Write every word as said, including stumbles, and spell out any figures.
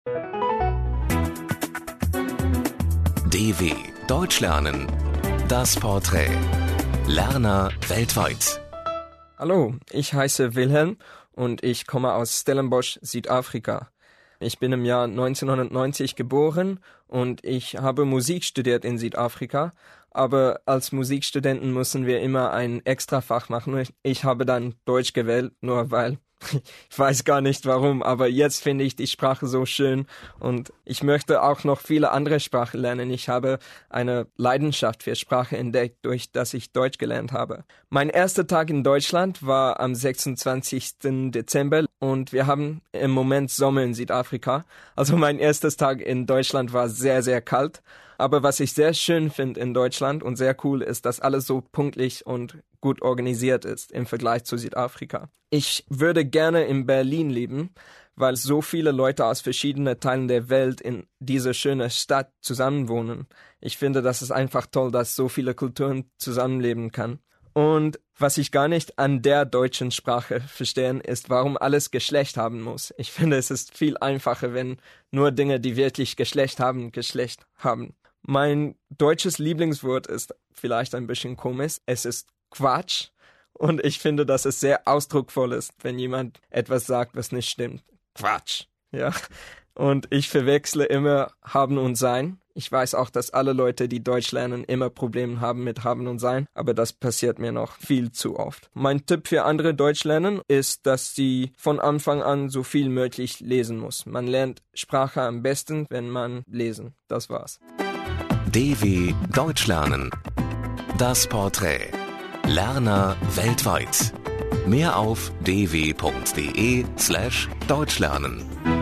D W Deutsch lernen. Das Porträt. Lerner weltweit. Hallo, ich heiße Wilhelm und ich komme aus Stellenbosch, Südafrika. Ich bin im Jahr neunzehnhundertneunzig geboren und ich habe Musik studiert in Südafrika. Aber als Musikstudenten müssen wir immer ein Extrafach machen. Ich habe dann Deutsch gewählt, nur weil ich weiß gar nicht warum, aber jetzt finde ich die Sprache so schön und ich möchte auch noch viele andere Sprachen lernen. Ich habe eine Leidenschaft für Sprache entdeckt, durch das ich Deutsch gelernt habe. Mein erster Tag in Deutschland war am sechsundzwanzigsten Dezember und wir haben im Moment Sommer in Südafrika. Also mein erster Tag in Deutschland war sehr, sehr kalt. Aber was ich sehr schön finde in Deutschland und sehr cool ist, dass alles so pünktlich und gut organisiert ist im Vergleich zu Südafrika. Ich würde gerne in Berlin leben, weil so viele Leute aus verschiedenen Teilen der Welt in dieser schönen Stadt zusammenwohnen. Ich finde, das ist einfach toll, dass so viele Kulturen zusammenleben kann. Und was ich gar nicht an der deutschen Sprache verstehe, ist, warum alles Geschlecht haben muss. Ich finde, es ist viel einfacher, wenn nur Dinge, die wirklich Geschlecht haben, Geschlecht haben. Mein deutsches Lieblingswort ist vielleicht ein bisschen komisch. Es ist Quatsch. Und ich finde, dass es sehr ausdrucksvoll ist, wenn jemand etwas sagt, was nicht stimmt. Quatsch. Ja. Und ich verwechsle immer haben und sein. Ich weiß auch, dass alle Leute, die Deutsch lernen, immer Probleme haben mit haben und sein. Aber das passiert mir noch viel zu oft. Mein Tipp für andere Deutsch lernen ist, dass sie von Anfang an so viel möglich lesen muss. Man lernt Sprache am besten, wenn man lesen. Das war's. D W Deutsch lernen. Das Porträt. Lerner weltweit. Mehr auf d w punkt d e slash deutschlernen.